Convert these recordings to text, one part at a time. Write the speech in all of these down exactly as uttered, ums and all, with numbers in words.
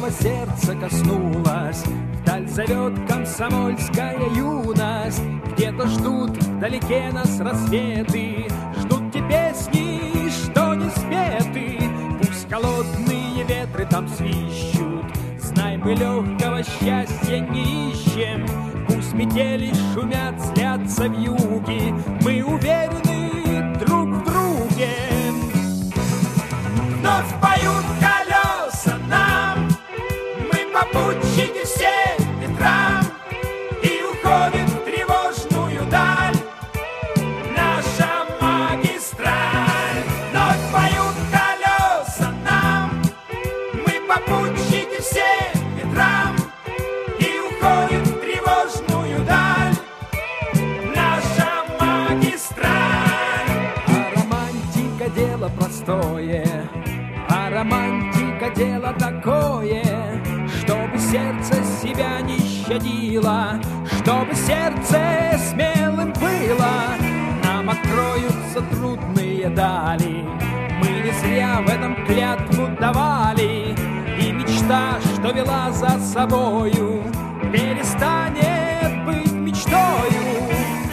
родного сердца коснулась. Вдаль зовет комсомольская юность. Где-то ждут вдалеке нас рассветы, ждут те песни, что не спеты. Пусть холодные ветры там свищут, знай, мы легкого счастья не ищем. Пусть метели шумят, злятся вьюги, мы уверены друг в друге. Вновь поют колеса нам, мы попутчики всем ветрам, и уходит в тревожную даль наша магистраль. Вновь поют колеса нам, мы попутчики всем ветрам, и уходит в тревожную даль наша магистраль. А романтика дело простое, а романтика дело такое, чтобы сердце себя не щадило, чтобы сердце смелым было. Нам откроются трудные дали, мы не зря в этом клятву давали, и мечта, что вела за собою, перестанет быть мечтою.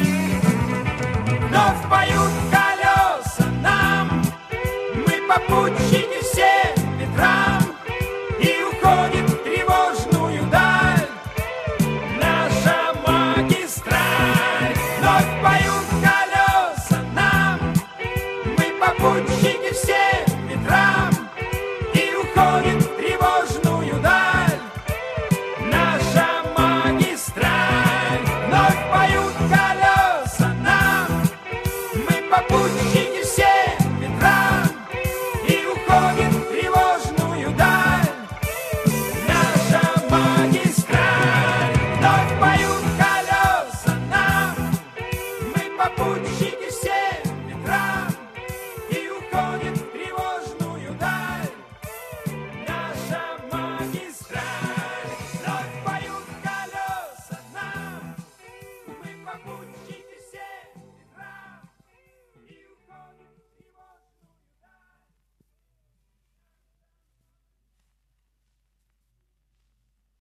Вновь поют колеса нам, мы попутчики всем ветрам, и уходит в тревожную даль наша магистраль. Вновь поют колеса нам, мы попутчики всем ветрам, и уходит в тревожную даль наша магистраль. Вновь поют колеса нам, мы попутчики всем ветрам, и уходит в тревожную даль наша магистраль. Вновь поют колеса нам, мы попутчики